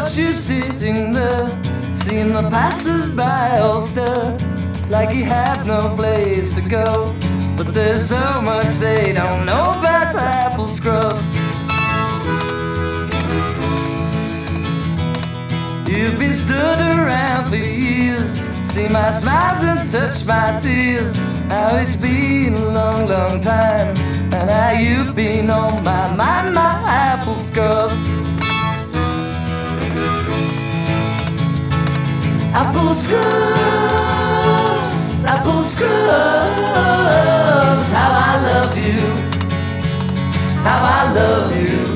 watch you sitting there, seeing the passers-by all stare like you have no place to go. But there's so much they don't know about apple scrubs. You've been stood around for years, see my smiles and touch my tears. How it's been a long, long time, and how you've been on my mind, my apple scrubs. Apple scrubs, apple scrubs. How I love you, how I love you.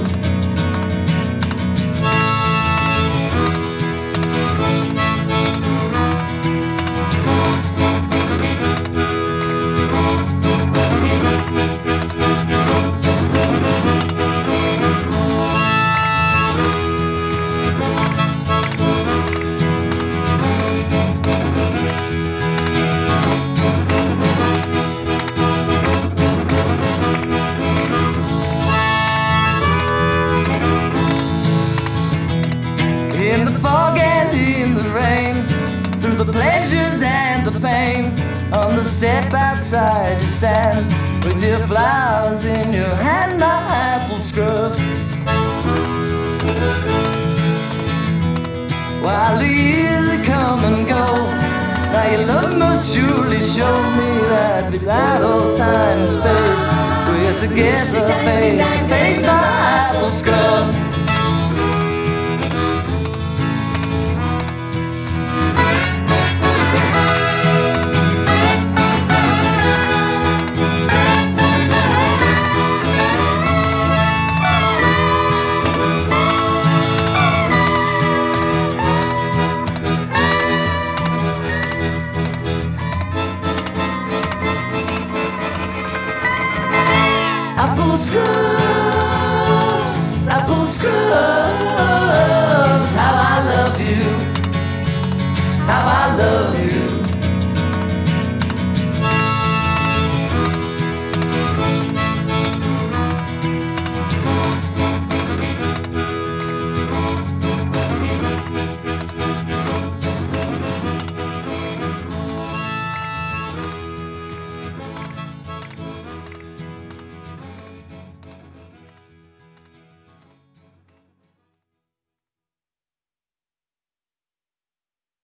In the fog and in the rain, through the pleasures and the pain, on the step outside you stand, with your flowers in your hand, my apple scrubs. While the years come and go, now your love must surely show me that without all time and space, we're together face to face, my apple scrubs. Apple scrubs, apple scrubs. How I love you, how I